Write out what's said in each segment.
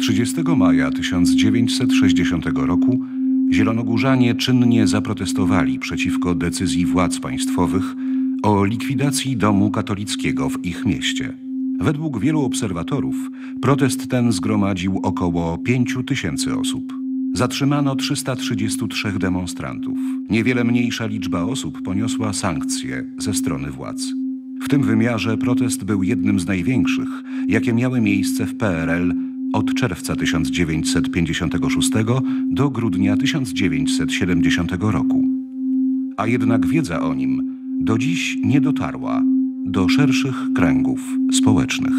30 maja 1960 roku zielonogórzanie czynnie zaprotestowali przeciwko decyzji władz państwowych o likwidacji domu katolickiego w ich mieście. Według wielu obserwatorów protest ten zgromadził około 5000 osób. Zatrzymano 333 demonstrantów. Niewiele mniejsza liczba osób poniosła sankcje ze strony władz. W tym wymiarze protest był jednym z największych, jakie miały miejsce w PRL od czerwca 1956 do grudnia 1970 roku. A jednak wiedza o nim do dziś nie dotarła do szerszych kręgów społecznych.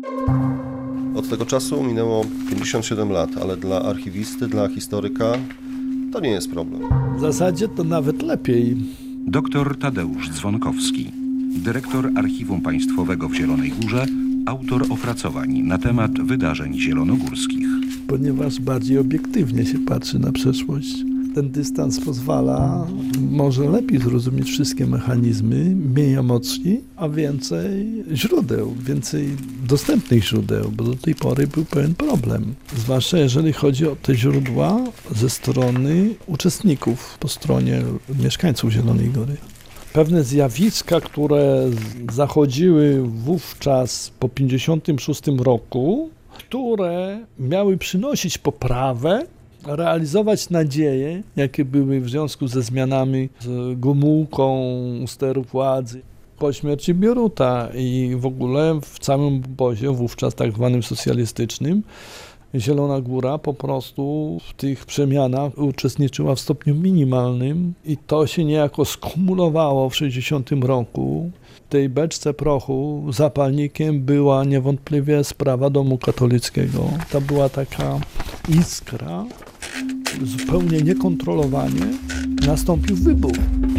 Od tego czasu minęło 57 lat, ale dla archiwisty, dla historyka to nie jest problem. W zasadzie to nawet lepiej. Dr Tadeusz Dzwonkowski, dyrektor Archiwum Państwowego w Zielonej Górze, autor opracowań na temat wydarzeń zielonogórskich. Ponieważ bardziej obiektywnie się patrzy na przeszłość. Ten dystans pozwala może lepiej zrozumieć wszystkie mechanizmy, mniej emocji, a więcej źródeł, więcej dostępnych źródeł, bo do tej pory był pewien problem. Zwłaszcza jeżeli chodzi o te źródła ze strony uczestników, po stronie mieszkańców Zielonej Góry. Pewne zjawiska, które zachodziły wówczas po 1956 roku, które miały przynosić poprawę, realizować nadzieje, jakie były w związku ze zmianami z Gomułką u steru władzy. Po śmierci Bieruta i w ogóle w całym obozie, wówczas tak zwanym socjalistycznym, Zielona Góra po prostu w tych przemianach uczestniczyła w stopniu minimalnym i to się niejako skumulowało w 1960 roku. W tej beczce prochu zapalnikiem była niewątpliwie sprawa domu katolickiego. To była taka iskra, zupełnie niekontrolowanie nastąpił wybuch.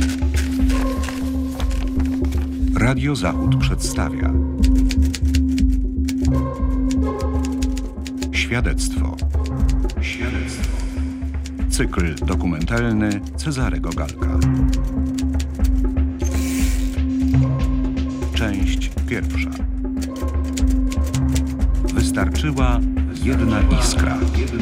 Radio Zachód przedstawia Świadectwo. Cykl dokumentalny Cezarego Galka. Część pierwsza. Wystarczyła jedna iskra.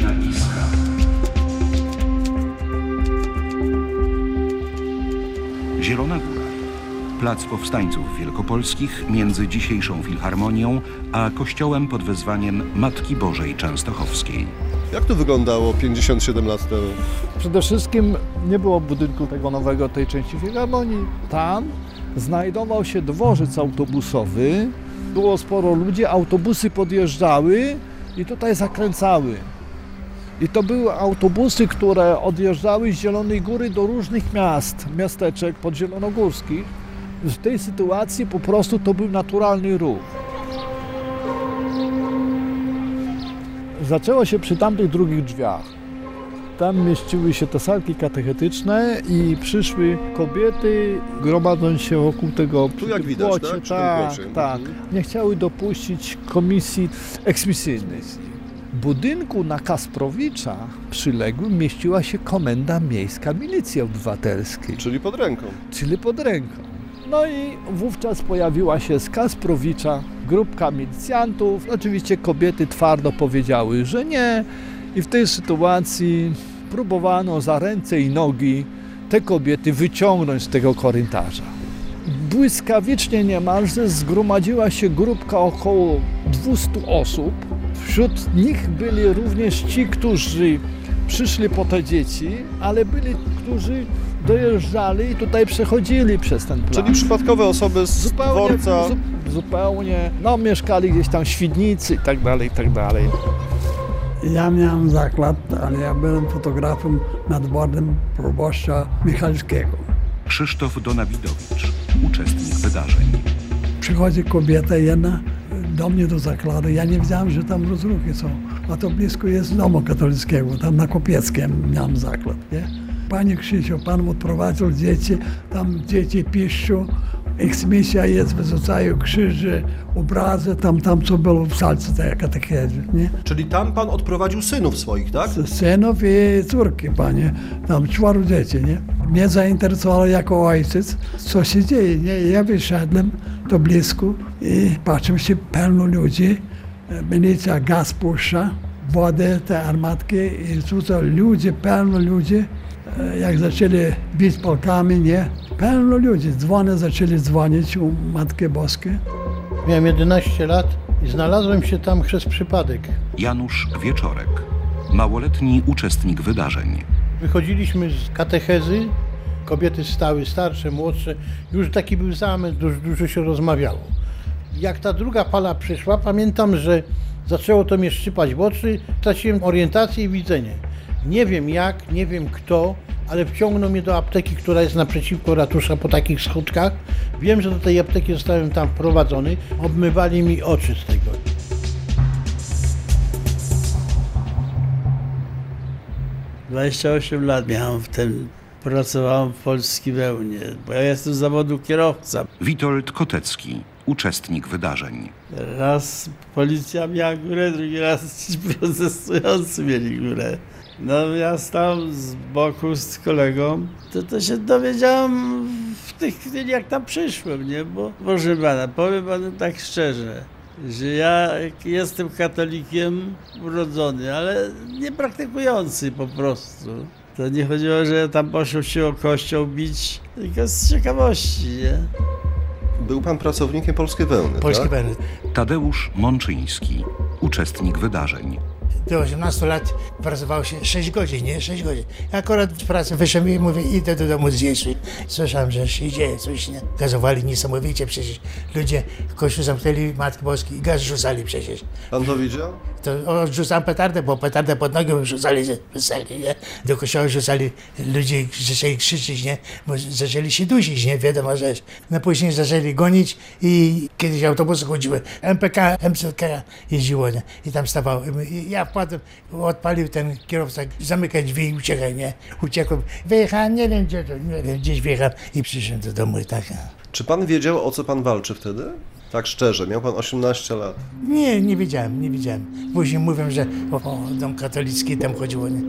Zielona Góra. Plac Powstańców Wielkopolskich między dzisiejszą Filharmonią a kościołem pod wezwaniem Matki Bożej Częstochowskiej. Jak to wyglądało 57 lat temu? Przede wszystkim nie było budynku tego nowego, tej części Filharmonii. Tam znajdował się dworzec autobusowy, było sporo ludzi, autobusy podjeżdżały i tutaj zakręcały. I to były autobusy, które odjeżdżały z Zielonej Góry do różnych miasteczek podzielonogórskich. W tej sytuacji po prostu to był naturalny ruch. Zaczęło się przy tamtych drugich drzwiach. Tam mieściły się te salki katechetyczne i przyszły kobiety, gromadząc się wokół tego tu jak widać, płocie, tak. Nie chciały dopuścić komisji eksmisyjnej. W budynku na Kasprowicza przyległym mieściła się Komenda Miejska Milicji Obywatelskiej. Czyli pod ręką. No i wówczas pojawiła się z Kasprowicza grupka milicjantów. Oczywiście kobiety twardo powiedziały, że nie. I w tej sytuacji próbowano za ręce i nogi te kobiety wyciągnąć z tego korytarza. Błyskawicznie niemalże zgromadziła się grupka około 200 osób. Wśród nich byli również ci, którzy przyszli po te dzieci, ale byli, którzy dojeżdżali i tutaj przechodzili przez ten plac. Czyli przypadkowe osoby z dworca? Zupełnie. No, mieszkali gdzieś tam w Świdnicy i tak dalej. Ja miałem zakład, ale ja byłem fotografem nadwornym proboszcza Michalskiego. Krzysztof Donawidowicz, uczestnik wydarzeń. Przychodzi kobieta jedna do mnie do zakładu. Ja nie wiedziałem, że tam rozruchy są. A to blisko jest domu katolickiego, tam na Kopieckiem miałem zakład. Nie? Panie Krzysiu, pan odprowadził dzieci, tam dzieci piszczą, eksmisja jest, wyrzucają krzyże, obrazy, tam co było w salce tej katechezy, nie? Czyli tam pan odprowadził synów swoich, tak? Synów i córki, panie, tam 4 dzieci, nie? Mnie zainteresowało jako ojciec, co się dzieje, nie? Ja wyszedłem do blisko i patrzę się pełno ludzi, milicja gaz puszcza, wodę, te armatki i tutaj ludzie, pełno ludzi, jak zaczęli bić Polkami, nie? Pełno ludzi, zaczęli dzwonić u Matki Boskiej. Miałem 11 lat i znalazłem się tam przez przypadek. Janusz Wieczorek, małoletni uczestnik wydarzeń. Wychodziliśmy z katechezy, kobiety stały, starsze, młodsze, już taki był zamęt, dużo się rozmawiało. Jak ta druga fala przyszła, pamiętam, że zaczęło to mnie szczypać w oczy, straciłem orientację i widzenie. Nie wiem jak, nie wiem kto, ale wciągnął mnie do apteki, która jest naprzeciwko ratusza po takich schodkach. Wiem, że do tej apteki zostałem tam wprowadzony, obmywali mi oczy z tego. - 28 lat miałem wtedy. Pracowałem w Polskiej Wełnie, bo ja jestem z zawodu kierowca. Witold Kotecki, uczestnik wydarzeń. Raz policja miała górę, drugi raz ci protestujący mieli górę. No ja stałem z boku z kolegą, to się dowiedziałem w tych chwili, jak tam przyszłem, nie? Bo proszę pana, powiem panu tak szczerze, że ja jestem katolikiem urodzony, ale nie praktykujący po prostu. To nie chodziło, że ja tam poszedł się o kościoł bić, tylko z ciekawości, nie? Był pan pracownikiem Polskiej Wełny, Polskiej tak? Wełny. Tadeusz Mączyński, uczestnik wydarzeń. Do 18 lat pracowało się 6 godzin, nie? 6 godzin. Ja akurat z pracy wyszedłem i mówię, idę do domu zjeść. Słyszałem, że się dzieje coś, nie? Gazowali niesamowicie przecież. Ludzie kościół zamknęli Matki Boskiej i gaz rzucali przecież. Pan to widział? To odrzucam petardę, bo petardę pod nogę rzucali, nie? Do kościoła rzucali, ludzie zaczęli krzyczeć, nie? Bo zaczęli się dusić, nie? Wiadomo rzecz. No później zaczęli gonić i kiedyś autobusy chodziły. MPK, MCK jeździło, nie? I tam stawało. I ja wpadłem, odpalił ten kierowca, zamykać drzwi i uciekaj, nie? Uciekłem. Wyjechałem, nie wiem gdzie to, nie wiem, gdzieś wyjechałem i przyszedłem do domu i tak. Czy pan wiedział, o co pan walczy wtedy? Tak szczerze, miał pan 18 lat. Nie wiedziałem. Później mówią, że o dom katolicki tam chodziło, nie?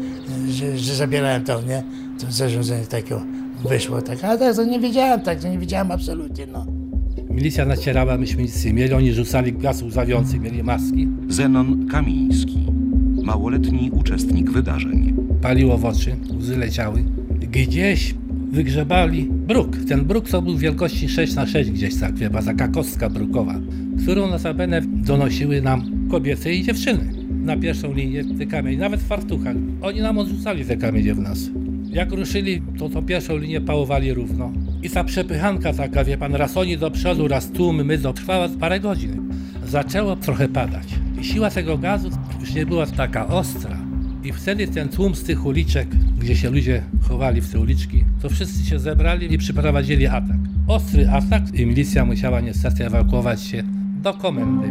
Że zabierałem to, nie? To zarządzenie takiego wyszło, tak. A tak to nie wiedziałem absolutnie, no. Milicja nacierała, myśmy nic nie mieli, oni rzucali gaz łzawiący, mieli maski. Zenon Kamiński, małoletni uczestnik wydarzeń. Paliło w oczy, łzy leciały. Gdzieś wygrzebali bruk. Ten bruk to był wielkości 6x6 gdzieś tak, wie pan, taka kostka brukowa, którą notabene donosiły nam kobiety i dziewczyny. Na pierwszą linię te kamienie, nawet w fartuchach. Oni nam odrzucali te kamienie w nas. Jak ruszyli, to tą pierwszą linię pałowali równo. I ta przepychanka taka, wie pan, raz oni do przodu, raz tłum, my trwała parę godzin. Zaczęło trochę padać. I siła tego gazu już nie była taka ostra. I wtedy ten tłum z tych uliczek, gdzie się ludzie chowali w te uliczki, to wszyscy się zebrali i przyprowadzili atak. Ostry atak i milicja musiała niestety ewakuować się do komendy.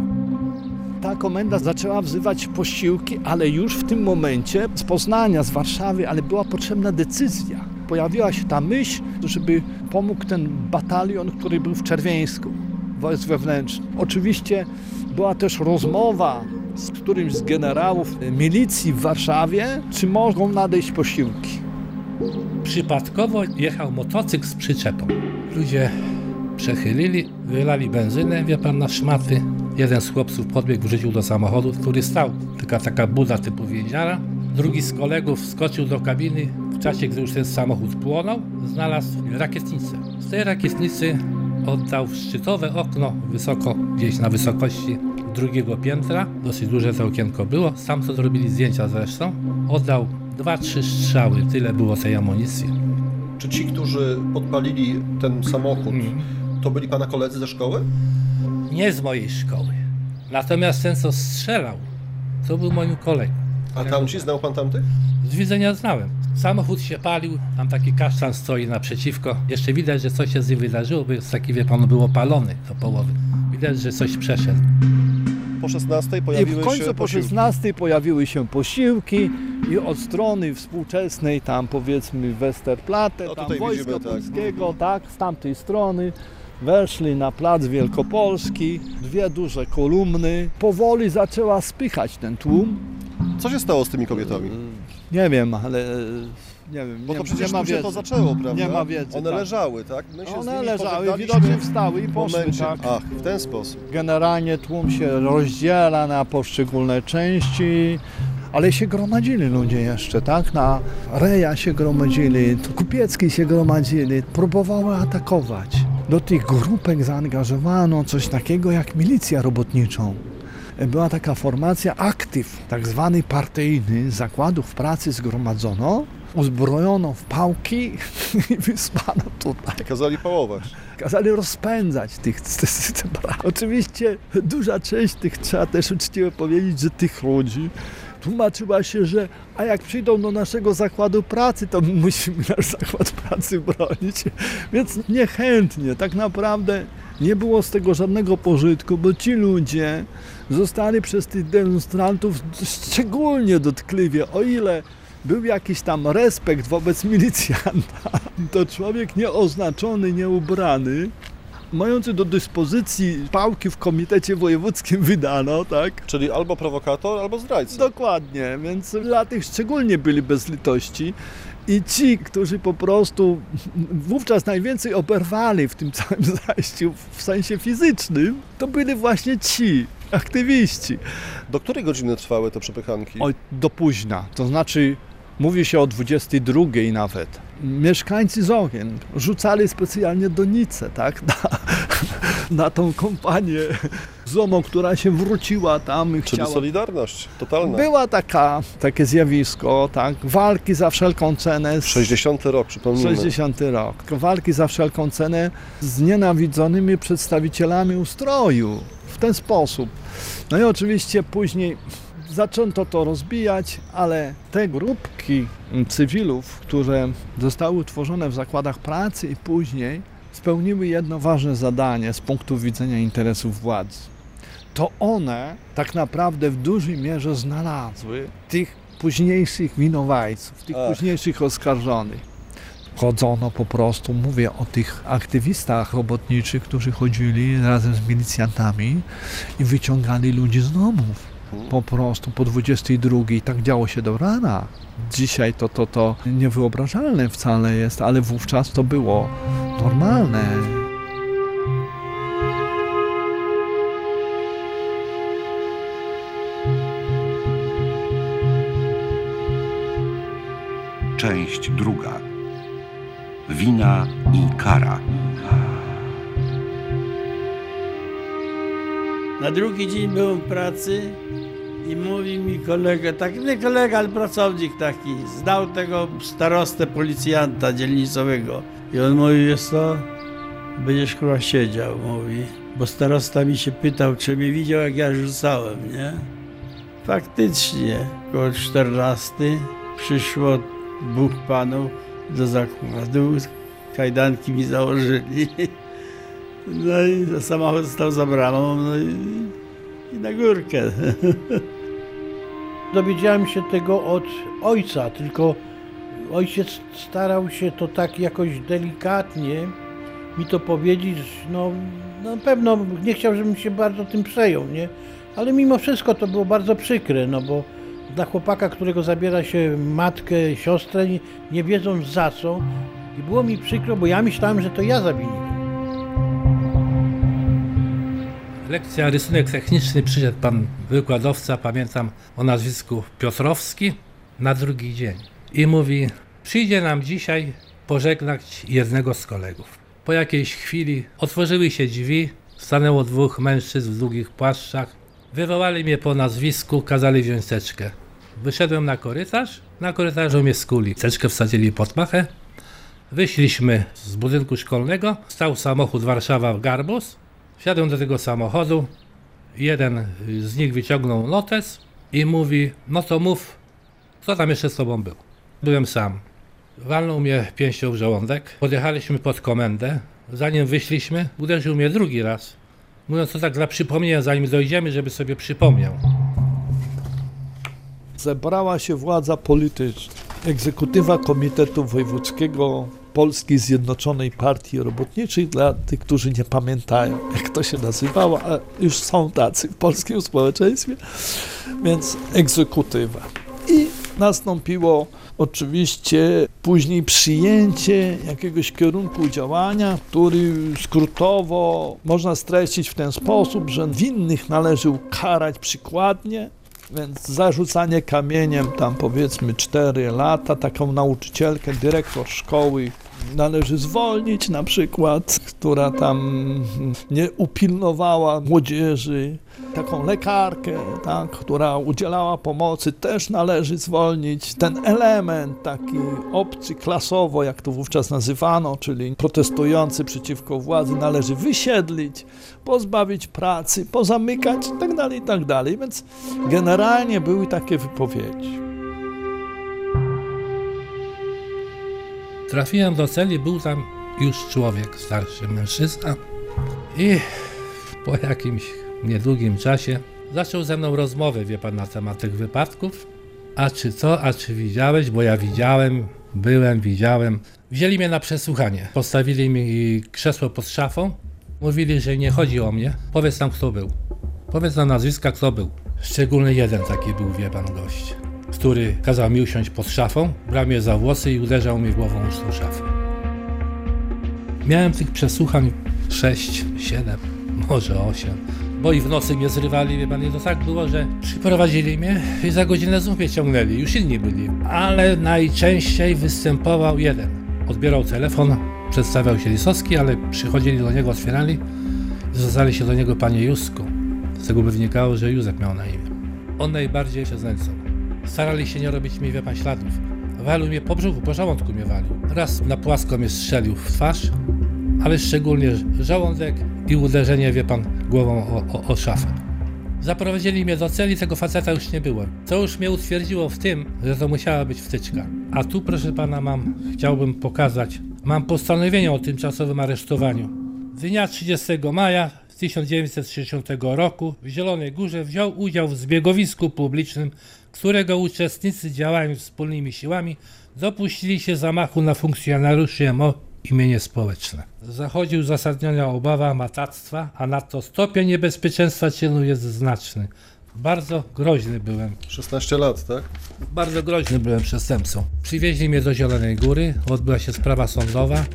Ta komenda zaczęła wzywać posiłki, ale już w tym momencie z Poznania, z Warszawy, ale była potrzebna decyzja. Pojawiła się ta myśl, żeby pomógł ten batalion, który był w Czerwieńsku, wojsk wewnętrznych. Oczywiście była też rozmowa z którymś z generałów milicji w Warszawie, czy mogą nadejść posiłki. Przypadkowo jechał motocykl z przyczepą. Ludzie przechylili, wylali benzynę, wie pan, na szmaty. Jeden z chłopców podbiegł, wrzucił do samochodu, który stał. Taka buda typu więziara. Drugi z kolegów wskoczył do kabiny. W czasie, gdy już ten samochód płonął, znalazł rakietnicę. Z tej rakietnicy oddał szczytowe okno wysoko, gdzieś na wysokości drugiego piętra. Dosyć duże to okienko było. Stamtąd zrobili zdjęcia zresztą. Oddał 2-3 strzały. Tyle było tej amunicji. Czy ci, którzy podpalili ten samochód, to byli pana koledzy ze szkoły? Nie z mojej szkoły. Natomiast ten, co strzelał, to był moim kolegą. A tamci, znał pan tamtych? Z widzenia znałem. Samochód się palił, tam taki kasztan stoi naprzeciwko. Jeszcze widać, że coś się z nim wydarzyło, bo jest taki, wie pan, był opalony do połowy. Widać, że coś przeszedł. Po 16 I pojawiły w końcu się po posiłki. 16 pojawiły się posiłki i od strony współczesnej, tam powiedzmy Westerplatte, No tam tutaj Wojska widzimy, tak. Polskiego, tak, z tamtej strony weszli na plac Wielkopolski, dwie duże kolumny. Powoli zaczęła spychać ten tłum. Co się stało z tymi kobietami? Nie wiem, ale nie wiem. Bo to nie przecież ma tu się wiedzy. to zaczęło, prawda? Nie ma wiedzy. One tak. leżały, tak? My się z One nimi leżały, pożegnaliśmy widocznie wstały i w poszły, momencie. tak. Ach, w ten sposób. Generalnie tłum się rozdziela na poszczególne części, Ale się gromadzili ludzie jeszcze, tak? Na Reja się gromadzili, kupiecki się gromadzili, próbowały atakować. Do tych grupek zaangażowano coś takiego jak milicja robotniczą. Była taka formacja aktyw, tak zwany partyjny, z zakładów pracy zgromadzono, uzbrojono w pałki i wysłano tutaj. Kazali pałować. Kazali rozpędzać tych. Oczywiście duża część tych, trzeba też uczciwie powiedzieć, że tych ludzi tłumaczyła się, że a jak przyjdą do naszego zakładu pracy, to musimy nasz zakład pracy bronić. Więc niechętnie, tak naprawdę nie było z tego żadnego pożytku, bo ci ludzie zostali przez tych demonstrantów szczególnie dotkliwie, o ile był jakiś tam respekt wobec milicjanta, to człowiek nieoznaczony, nieubrany, mający do dyspozycji pałki w komitecie wojewódzkim wydano, tak? Czyli albo prowokator, albo zdrajca. Dokładnie, więc dla tych szczególnie byli bez litości. I ci, którzy po prostu wówczas najwięcej oberwali w tym całym zajściu w sensie fizycznym, to byli właśnie ci aktywiści. Do której godziny trwały te przepychanki? Oj, do późna, to znaczy mówi się o 22 nawet. Mieszkańcy Zogien rzucali specjalnie donice, tak, na tą kompanię złomą, która się wróciła tam i Czyli chciała... solidarność totalna. Była takie zjawisko, tak, walki za wszelką cenę. 60 rok, przypomnijmy. 60 rok. Walki za wszelką cenę z nienawidzonymi przedstawicielami ustroju. W ten sposób. No i oczywiście później zaczęto to rozbijać, ale te grupki cywilów, które zostały utworzone w zakładach pracy i później spełniły jedno ważne zadanie z punktu widzenia interesów władzy. To one tak naprawdę w dużej mierze znalazły tych późniejszych winowajców, tych późniejszych oskarżonych. Chodzono po prostu, mówię o tych aktywistach robotniczych, którzy chodzili razem z milicjantami i wyciągali ludzi z domów. Po prostu po 22 i tak działo się do rana. Dzisiaj to niewyobrażalne wcale jest, ale wówczas to było normalne. Część druga. Wina i kara. Na drugi dzień byłem w pracy i mówi mi kolega, tak nie kolega, ale pracownik taki, znał tego starostę policjanta dzielnicowego. I on mówi, wiesz co, będziesz chyba siedział, mówi, bo starosta mi się pytał, czy mnie widział, jak ja rzucałem, nie? Faktycznie, około 14 przyszło 2 panów do zakładu, kajdanki mi założyli. No i samochód stał za bramą, no i na górkę. Dowiedziałem się tego od ojca, tylko ojciec starał się to tak jakoś delikatnie mi to powiedzieć, no na pewno nie chciał, żebym się bardzo tym przejął, nie? Ale mimo wszystko to było bardzo przykre, no bo dla chłopaka, którego zabiera się matkę, siostrę, nie wiedząc za co, i było mi przykro, bo ja myślałem, że to ja zawiniłem. Lekcja rysunek techniczny, przyszedł pan wykładowca, pamiętam o nazwisku Piotrowski, na drugi dzień. I mówi, przyjdzie nam dzisiaj pożegnać jednego z kolegów. Po jakiejś chwili otworzyły się drzwi, stanęło 2 mężczyzn w długich płaszczach. Wywołali mnie po nazwisku, kazali wziąć teczkę. Wyszedłem na korytarzu mnie skuli. Teczkę wsadzili pod pachę. Wyszliśmy z budynku szkolnego, stał samochód Warszawa-Garbus. Wsiadłem do tego samochodu, jeden z nich wyciągnął notes i mówi, no to mów, kto tam jeszcze z tobą był. Byłem sam. Walnął mnie pięścią w żołądek, podjechaliśmy pod komendę, zanim wyszliśmy, uderzył mnie drugi raz. Mówiąc to tak dla przypomnienia, zanim dojdziemy, żeby sobie przypomniał. Zebrała się władza polityczna, egzekutywa Komitetu Wojewódzkiego Polskiej Zjednoczonej Partii Robotniczej, dla tych, którzy nie pamiętają, jak to się nazywało, a już są tacy w polskim społeczeństwie, więc egzekutywa. I nastąpiło oczywiście później przyjęcie jakiegoś kierunku działania, który skrótowo można streścić w ten sposób, że winnych należy ukarać przykładnie, Więc zarzucanie kamieniem tam powiedzmy 4 lata, taką nauczycielkę, dyrektor szkoły należy zwolnić na przykład, która tam nie upilnowała młodzieży. Taką lekarkę, tak, która udzielała pomocy, też należy zwolnić. Ten element taki obcy klasowo, jak to wówczas nazywano, czyli protestujący przeciwko władzy, należy wysiedlić, pozbawić pracy, pozamykać itd., itd. Więc generalnie były takie wypowiedzi. Trafiłem do celi, był tam już człowiek, starszy mężczyzna i po jakimś niedługim czasie zaczął ze mną rozmowę, wie pan, na temat tych wypadków. A czy widziałeś? Bo ja widziałem. Wzięli mnie na przesłuchanie, postawili mi krzesło pod szafą, mówili, że nie chodzi o mnie, powiedz nam kto był. Powiedz nam nazwiska kto był. Szczególny jeden taki był, wie pan, gość, który kazał mi usiąść pod szafą, brał mnie za włosy i uderzał mnie głową już tą szafę. Miałem tych przesłuchań 6, 7, może 8, bo i w nocy mnie zrywali, wie pan, i to tak było, że przyprowadzili mnie i za godzinę znów mnie ciągnęli, już inni byli, ale najczęściej występował jeden. Odbierał telefon, przedstawiał się Lisowski, ale przychodzili do niego, otwierali i zwracali się do niego panie Józku. Z tego by wynikało, że Józef miał na imię. On najbardziej się znęcał. Starali się nie robić mi, wie pan, śladów. Walił mnie po brzuchu, po żołądku mnie walił. Raz na płasko mnie strzelił w twarz, ale szczególnie żołądek i uderzenie, wie pan, głową o szafę. Zaprowadzili mnie do celi, tego faceta już nie było. To już mnie utwierdziło w tym, że to musiała być wtyczka. A tu, proszę pana, chciałbym pokazać, mam postanowienie o tymczasowym aresztowaniu. Dnia 30 maja 1960 roku w Zielonej Górze wziął udział w zbiegowisku publicznym, którego uczestnicy działając wspólnymi siłami dopuścili się zamachu na funkcjonariuszy MO i mienie społeczne. Zachodzi uzasadniona obawa matactwa, a nadto stopień niebezpieczeństwa czynu jest znaczny. Bardzo groźny byłem. 16 lat, tak? Bardzo groźny byłem przestępcą. Przywieźli mnie do Zielonej Góry, odbyła się sprawa sądowa.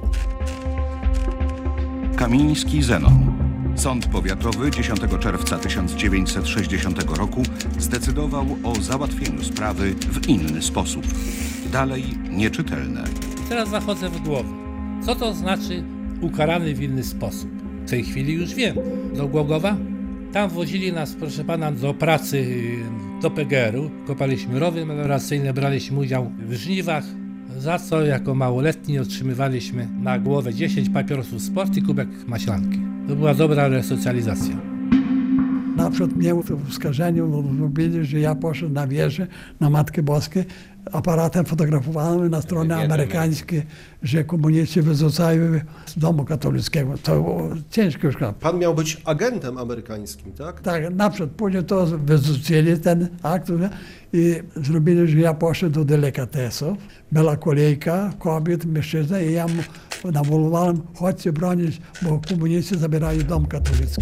Kamiński Zenon. Sąd powiatowy 10 czerwca 1960 roku zdecydował o załatwieniu sprawy w inny sposób. Dalej nieczytelne. Teraz zachodzę w głowę. Co to znaczy ukarany w inny sposób? W tej chwili już wiem. Do Głogowa? Tam wozili nas, proszę pana, do pracy do PGR-u. Kopaliśmy rowy melioracyjne, braliśmy udział w żniwach, za co jako małoletni otrzymywaliśmy na głowę 10 papierosów sport i kubek maślanki. To była dobra resocjalizacja. Na przykład mnie w skażeniu zrobili, że ja poszedłem na wieżę, na Matkę Boską, aparatem fotografowałem na stronie amerykańskiej, że komuniści wyrzucają z domu katolickiego. To było ciężko już. Pan miał być agentem amerykańskim, tak? Tak, na przykład później to wyrzucili ten akt i zrobili, że ja poszedłem do delikatesów. Była kolejka kobiet, mężczyzn i ja mu nawoływałem, chodźcie bronić, bo komuniści zabierają dom katolicki.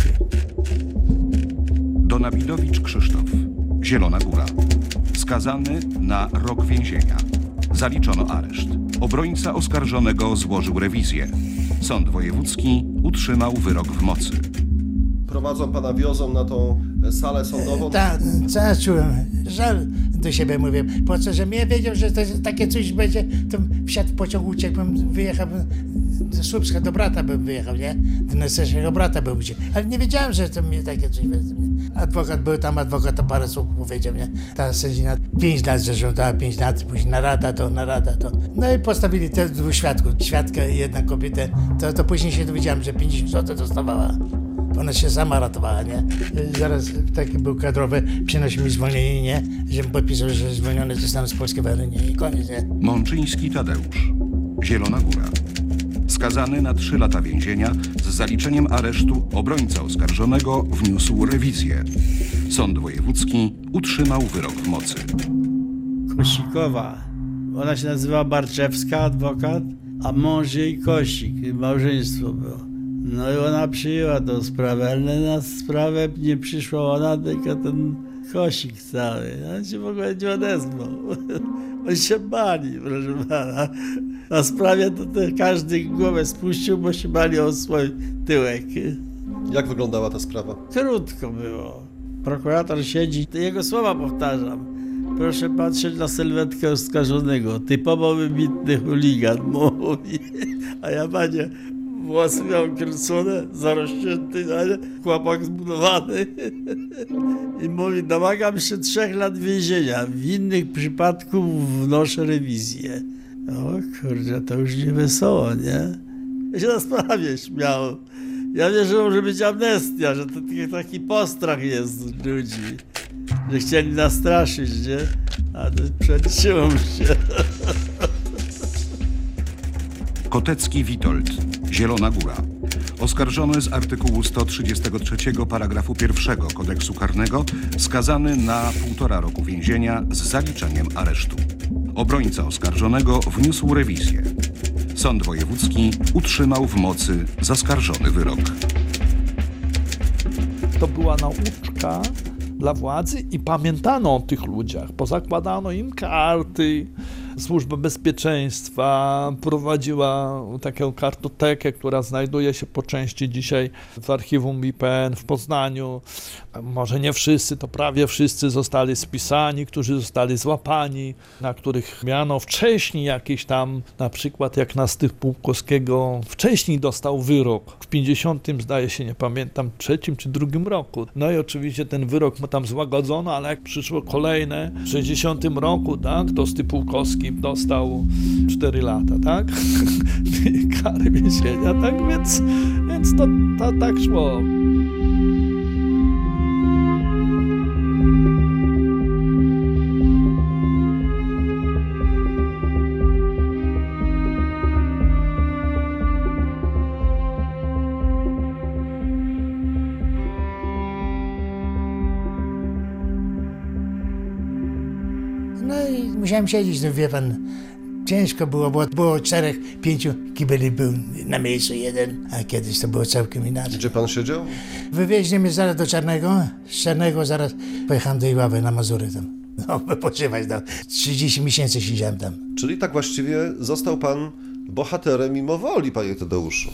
Donawidowicz Krzysztof, Zielona Góra. Skazany na rok więzienia. Zaliczono areszt. Obrońca oskarżonego złożył rewizję. Sąd wojewódzki utrzymał wyrok w mocy. Prowadzą pana, wiozą na tą salę sądową. Tak, co ja czułem? Żal do siebie mówię. Po co, że mnie wiedział, że to takie coś będzie, to wsiadł w pociąg, uciekłbym, wyjechałbym do Słupska, do brata bym wyjechał, nie? Do najstarszego brata bym uciekł. Ale nie wiedziałem, że to mnie takie coś będzie. Adwokat był tam, adwokat to parę słów powiedział, nie? Ta sędzina 5 lat zażądała, 5 lat, później narada to. No i postawili te 2 świadków. Świadka i jedna kobietę. To później się dowiedziałem, że 50 zł dostawała. Ona się sama ratowała, nie? Zaraz taki był kadrowy, przynosi mi zwolnienie, nie? Żebym podpisał, że zwolniony zostanę z polskiej areny i koniec, nie? Mączyński Tadeusz, Zielona Góra. Skazany na 3 lata więzienia z zaliczeniem aresztu obrońca oskarżonego wniósł rewizję. Sąd wojewódzki utrzymał wyrok w mocy. Kosikowa. Ona się nazywa Barczewska, adwokat, a mąż jej Kosik, małżeństwo było. No i ona przyjęła tą sprawę, ale na sprawę nie przyszła ona, tylko ten Kosik cały. On się w ogóle nie odezwał. On się bali, proszę pana. Na sprawie to każdy głowę spuścił, bo się bali o swój tyłek. Jak wyglądała ta sprawa? Krótko było. prokurator siedzi, to jego słowa powtarzam. Proszę patrzeć na sylwetkę oskarżonego. Typowo wybitny chuligan, mówi. A ja, panie, włosy miał kręcone, zarośnięty, ale chłopak zbudowany. I mówi, domagam się 3 lat więzienia. W innych przypadku wnoszę rewizję. O kurde, to już nie wesoło, nie? Ja się na sprawie śmiał. Ja wiem, że może być amnestia, że to taki postrach jest ludzi. Że chcieli nastraszyć, nie? A to przeliczyło się. Kotecki Witold, Zielona Góra. Oskarżony z artykułu 133 paragrafu 1 Kodeksu Karnego, skazany na 1,5 roku więzienia z zaliczeniem aresztu. Obrońca oskarżonego wniósł rewizję. Sąd wojewódzki utrzymał w mocy zaskarżony wyrok. To była nauczka dla władzy i pamiętano o tych ludziach. Pozakładano im karty. Służba Bezpieczeństwa prowadziła taką kartotekę, która znajduje się po części dzisiaj w archiwum IPN w Poznaniu. Może nie wszyscy, to prawie wszyscy zostali spisani, którzy zostali złapani, na których miano wcześniej jakieś tam, na przykład jak na Stych Pułkowskiego, wcześniej dostał wyrok. W 50, zdaje się, nie pamiętam, 3. czy 2 roku. No i oczywiście ten wyrok mu tam złagodzono, ale jak przyszło kolejne, w 60 roku, tak, to Stych Pułkowski dostał 4 lata, tak? Kary więzienia, tak? Więc to tak szło. No i musiałem siedzieć, no wie pan, ciężko było, bo było 4-5 kibeli był na miejscu jeden, a kiedyś to było całkiem inaczej. Gdzie pan siedział? Wywieźli mnie zaraz do Czarnego, z Czarnego zaraz pojechałem do Iławy na Mazury tam. No, wypoczywać, no. 30 miesięcy siedziałem tam. Czyli tak właściwie został pan bohaterem mimo woli, panie Tadeuszu.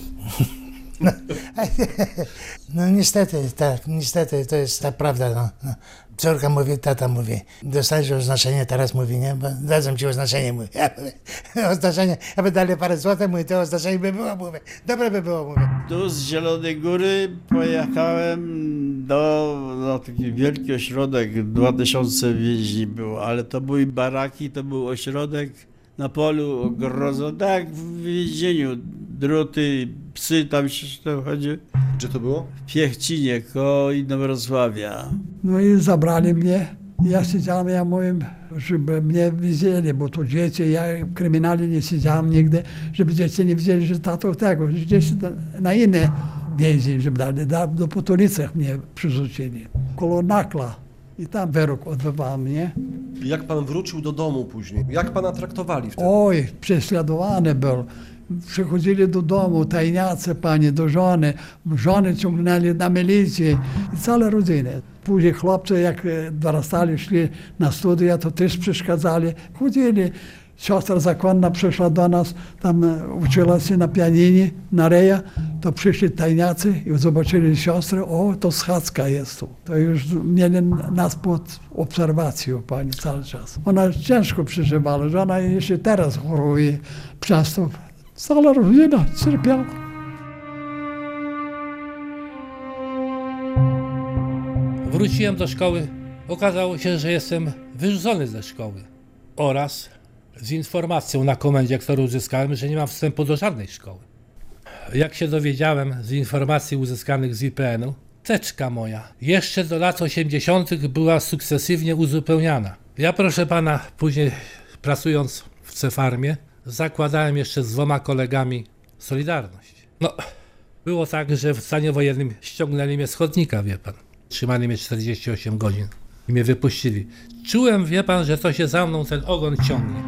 No niestety, tak, niestety, to jest ta prawda, no. Córka mówi, tata mówi, dostajesz oznaczenie, teraz mówi, nie, bo dadzą ci oznaczenie, mówi. Ja mówię, oznaczenie, ja by dali parę złotych, mówi, to oznaczenie by było, mówię, dobre by było, mówię. Tu z Zielonej Góry pojechałem do taki wielki ośrodek, 2000 więźni było, ale to były baraki, to był ośrodek na polu ogrodzony, tak w więzieniu, druty, psy, tam się chodzi. Gdzie to było? W Piechcinie, koło Inowrocławia. No i zabrali mnie. Ja siedziałem, ja mówię, żeby mnie widzieli, bo to dzieci, ja w kryminalnie nie siedziałem nigdy, żeby dzieci nie widzieli, że tato tego, że gdzieś na inne więzienie, żeby dali, do Potolicach mnie przerzucili, koło Nakla. I tam wyrok odbywałem, nie? Jak pan wrócił do domu później? Jak pana traktowali wtedy? Oj, prześladowany był. Przychodzili do domu, tajniacy, panie, do żony. Żony ciągnęli na milicję i całe rodziny. Później chłopcy, jak dorastali, szli na studia, to też przeszkadzali. Chodzili. Siostra zakonna przyszła do nas, tam uczyła się na pianinie, na reja, to przyszli tajniacy i zobaczyli siostrę, o, to schadzka jest tu. To już mieli nas pod obserwacją, pani, cały czas. Ona ciężko przeżywała, że ona jeszcze teraz choruje przez to. Cała rodzina cierpiała. Wróciłem do szkoły, okazało się, że jestem wyrzucony ze szkoły oraz z informacją na komendzie, którą uzyskałem, że nie mam wstępu do żadnej szkoły. Jak się dowiedziałem z informacji uzyskanych z IPN-u, teczka moja jeszcze do lat 80. była sukcesywnie uzupełniana. Ja, proszę pana, później pracując w C-Farmie, zakładałem jeszcze z 2 kolegami Solidarność. No, było tak, że w stanie wojennym ściągnęli mnie z chodnika, wie pan. Trzymali mnie 48 godzin i mnie wypuścili. Czułem, wie pan, że to się za mną ten ogon ciągnie.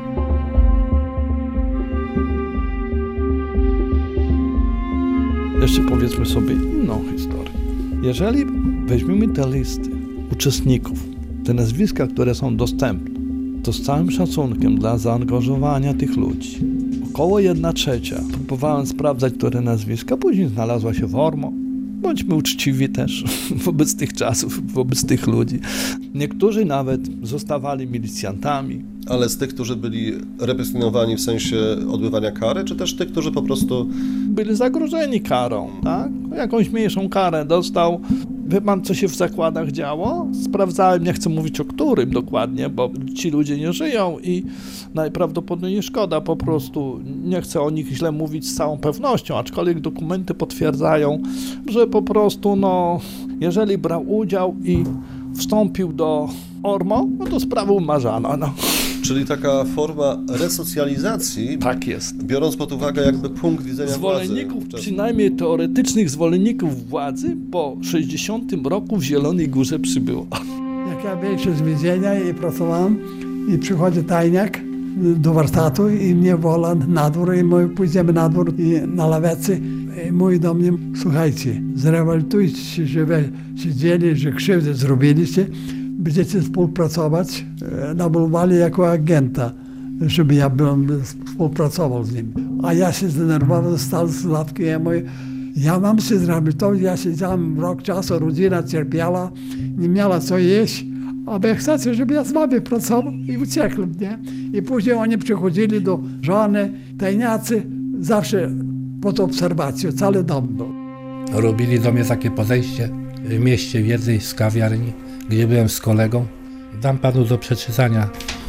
Jeszcze powiedzmy sobie inną historię. Jeżeli weźmiemy te listy uczestników, te nazwiska, które są dostępne, to z całym szacunkiem dla zaangażowania tych ludzi, około 1/3 próbowałem sprawdzać, które nazwiska, później znalazła się Wormo, Bądźmy uczciwi też wobec tych czasów, wobec tych ludzi. Niektórzy nawet zostawali milicjantami. Ale z tych, którzy byli represjonowani w sensie odbywania kary, czy też tych, którzy po prostu... Byli zagrożeni karą, tak? Jakąś mniejszą karę dostał. Wie pan, co się w zakładach działo? Sprawdzałem, nie chcę mówić o którym dokładnie, bo ci ludzie nie żyją i najprawdopodobniej szkoda po prostu. Nie chcę o nich źle mówić z całą pewnością, aczkolwiek dokumenty potwierdzają, że po prostu, jeżeli brał udział i wstąpił do ORMO, to sprawę umarzano. Czyli taka forma resocjalizacji, Tak jest. biorąc pod uwagę jakby punkt widzenia Zwolenników, władzy. przynajmniej teoretycznych zwolenników władzy po 60 roku w Zielonej Górze przybyło. Jak ja wyjdę z więzienia i pracowałem i przychodzi tajniak do warsztatu i mnie woła na dwór i my pójdziemy na dwór i na lawece i mówi do mnie: słuchajcie, zrehabilitujcie się, że wy siedzieli, że krzywdę zrobiliście, będziecie współpracować na bulwarze jako agenta, żeby ja współpracował z nim. A ja się zdenerwował, stał z ławki i mówię: ja mam się zrehabilitować, ja siedziałem rok czasu, rodzina cierpiała, nie miała co jeść, a wy chcecie, żeby ja z wami pracował i uciekłem, nie? I później oni przychodzili do żony, tajniacy, zawsze pod obserwacją, cały dom był. Robili do mnie takie podejście w mieście w jednej z kawiarni, gdzie byłem z kolegą. Dam panu do przeczytania.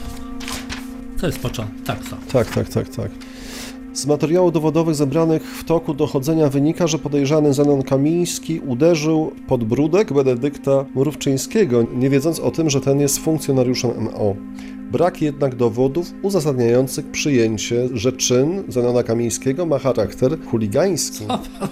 To jest początek. Tak. Z materiałów dowodowych zebranych w toku dochodzenia wynika, że podejrzany Zenon Kamiński uderzył podbródek Benedykta Mrówczyńskiego, nie wiedząc o tym, że ten jest funkcjonariuszem MO. Brak jednak dowodów uzasadniających przyjęcie, że czyn Zenona Kamińskiego ma charakter chuligański.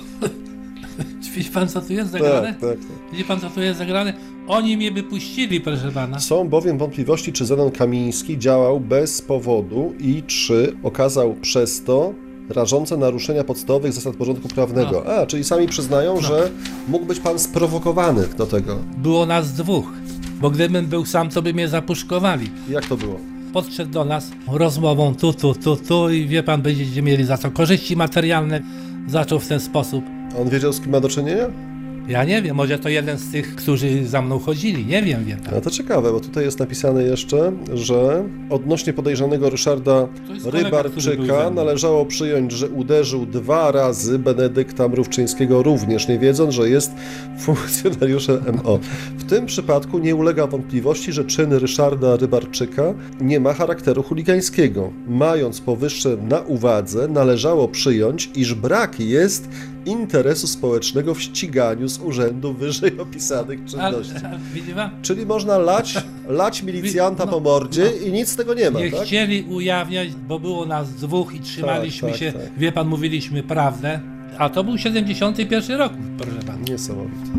Widzi pan, co tu jest zagrane? Tak. Widzi pan, co tu jest zagrane? Oni mnie by puścili, proszę pana. Są bowiem wątpliwości, czy Zenon Kamiński działał bez powodu i czy okazał przez to rażące naruszenia podstawowych zasad porządku prawnego. Czyli sami przyznają, że mógł być pan sprowokowany do tego. Było nas dwóch, bo gdybym był sam, to by mnie zapuszkowali. Jak to było? Podszedł do nas rozmową tu i wie pan, będziecie mieli za co korzyści materialne. Zaczął w ten sposób. A on wiedział, z kim ma do czynienia? Ja nie wiem, może to jeden z tych, którzy za mną chodzili, nie wiem, wie pan. No to ciekawe, bo tutaj jest napisane jeszcze, że odnośnie podejrzanego Ryszarda To jest kolega, który był ze Rybarczyka mną. należało przyjąć, że uderzył 2 razy Benedykta Mrówczyńskiego również, nie wiedząc, że jest funkcjonariuszem MO. W tym przypadku nie ulega wątpliwości, że czyn Ryszarda Rybarczyka nie ma charakteru chuligańskiego. Mając powyższe na uwadze, należało przyjąć, iż brak jest interesu społecznego w ściganiu z urzędu wyżej opisanych czynności. Widzi pan? Czyli można lać milicjanta po mordzie i nic z tego nie ma, Nie tak? chcieli ujawniać, bo było nas dwóch i trzymaliśmy Tak, się, tak. wie pan, mówiliśmy prawdę. A to był 71 rok, proszę pana. Niesamowite.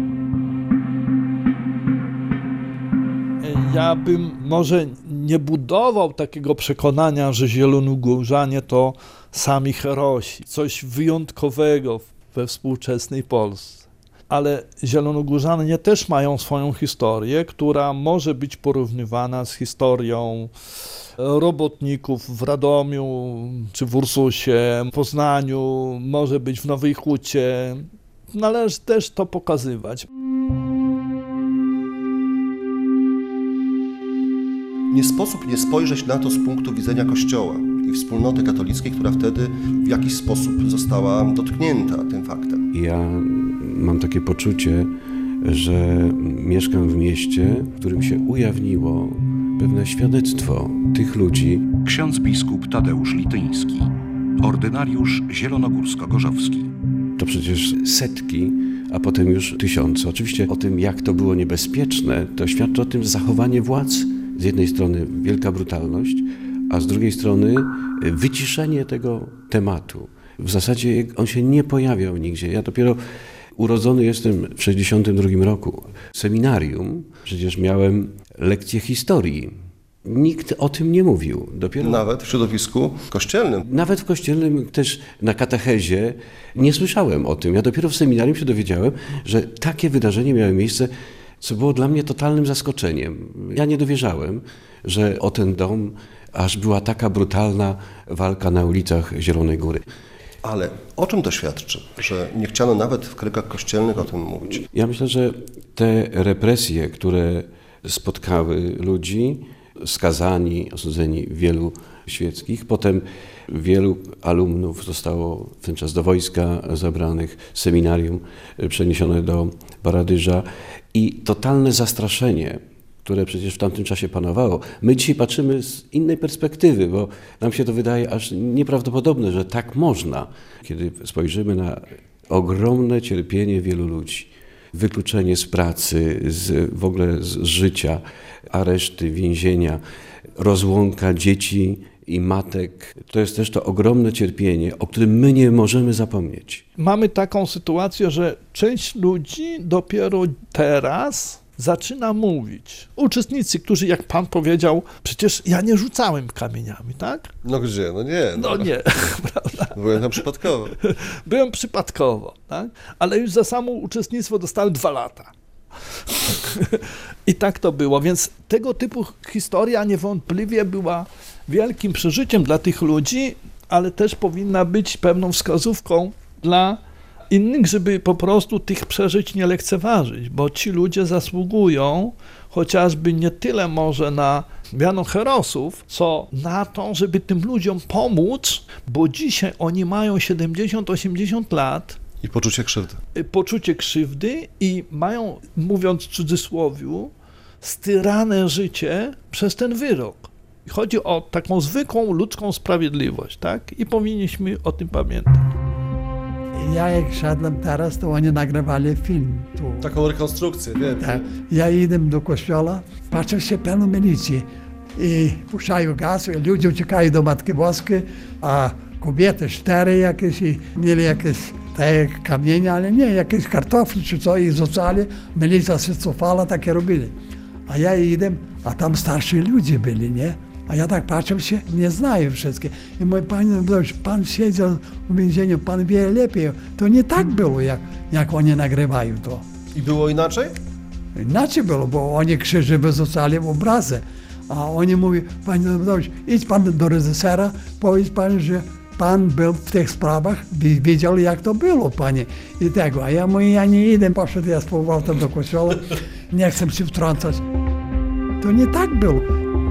Ja bym może nie budował takiego przekonania, że zielonogórzanie to sami herosi, coś wyjątkowego we współczesnej Polsce. Ale zielonogórzanie też mają swoją historię, która może być porównywana z historią robotników w Radomiu, czy w Ursusie, Poznaniu, może być w Nowej Hucie. Należy też to pokazywać. Nie sposób nie spojrzeć na to z punktu widzenia Kościoła i wspólnoty katolickiej, która wtedy w jakiś sposób została dotknięta tym faktem. Ja mam takie poczucie, że mieszkam w mieście, w którym się ujawniło pewne świadectwo tych ludzi. Ksiądz biskup Tadeusz Lityński, ordynariusz zielonogórsko-gorzowski. To przecież setki, a potem już tysiące. Oczywiście o tym, jak to było niebezpieczne, to świadczy o tym zachowanie władz. Z jednej strony wielka brutalność, a z drugiej strony wyciszenie tego tematu. W zasadzie on się nie pojawiał nigdzie. Ja dopiero urodzony jestem w 1962 roku. Seminarium, przecież miałem lekcję historii. Nikt o tym nie mówił. Dopiero Nawet w środowisku kościelnym. Nawet w kościelnym, też na katechezie nie słyszałem o tym. Ja dopiero w seminarium się dowiedziałem, że takie wydarzenie miało miejsce, co było dla mnie totalnym zaskoczeniem. Ja nie dowierzałem, że o ten dom aż była taka brutalna walka na ulicach Zielonej Góry. Ale o czym to świadczy, że nie chciano nawet w krykach kościelnych o tym mówić? Ja myślę, że te represje, które spotkały ludzi, skazani, osadzeni wielu świeckich, potem wielu alumnów zostało w ten czas do wojska zabranych, seminarium przeniesione do Baradyża i totalne zastraszenie, które przecież w tamtym czasie panowało. My dzisiaj patrzymy z innej perspektywy, bo nam się to wydaje aż nieprawdopodobne, że tak można. Kiedy spojrzymy na ogromne cierpienie wielu ludzi, wykluczenie z pracy, w ogóle z życia, areszty, więzienia, rozłąka dzieci i matek, to jest też to ogromne cierpienie, o którym my nie możemy zapomnieć. Mamy taką sytuację, że część ludzi dopiero teraz zaczyna mówić. Uczestnicy, którzy, jak pan powiedział, przecież ja nie rzucałem kamieniami, tak? No gdzie? No nie. No nie, prawda? Byłem tam przypadkowo. Byłem przypadkowo, tak? Ale już za samo uczestnictwo dostałem 2 lata. I tak to było, więc tego typu historia niewątpliwie była wielkim przeżyciem dla tych ludzi, ale też powinna być pewną wskazówką dla innych, żeby po prostu tych przeżyć nie lekceważyć, bo ci ludzie zasługują chociażby nie tyle może na miano herosów, co na to, żeby tym ludziom pomóc, bo dzisiaj oni mają 70-80 lat, I poczucie krzywdy. I mają, mówiąc w cudzysłowiu, styrane życie przez ten wyrok. Chodzi o taką zwykłą ludzką sprawiedliwość, tak? I powinniśmy o tym pamiętać. Ja jak szedłem teraz, to oni nagrywali film tu. Taką rekonstrukcję, wiem. Tak. Ja idę do kościoła, patrzę się pełno milicji i puszczają gaz, i ludzie uciekają do Matki Boskiej, a kobiety 4 jakieś i mieli jakieś te kamienie, ale nie, jakieś kartofle czy co i rzucali, milicja się cofala, takie robili. A ja idę, a tam starsi ludzie byli, nie? A ja tak patrzę się, nie znaję wszystkich. I mój pan siedział w więzieniu, pan wie lepiej. To nie tak było, jak oni nagrywają to. I było inaczej? Inaczej było, bo oni krzyże wyrzucali w obrazy. A oni mówią, panie Dobrowicz, idź pan do reżysera, powiedz pan, że pan był w tych sprawach, wiedział jak to było, panie. I tego. A ja mówię, ja nie idę, poszedł ja z powrotem do kościoła, nie chcę się wtrącać. To nie tak było.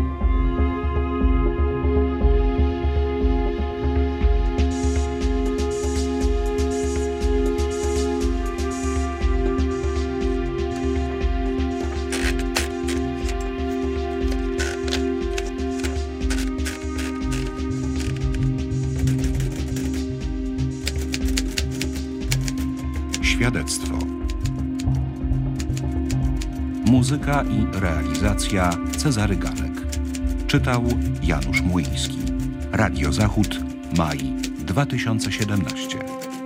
Świadectwo. Muzyka i realizacja Cezary Ganek. Czytał Janusz Młyński. Radio Zachód, maj 2017.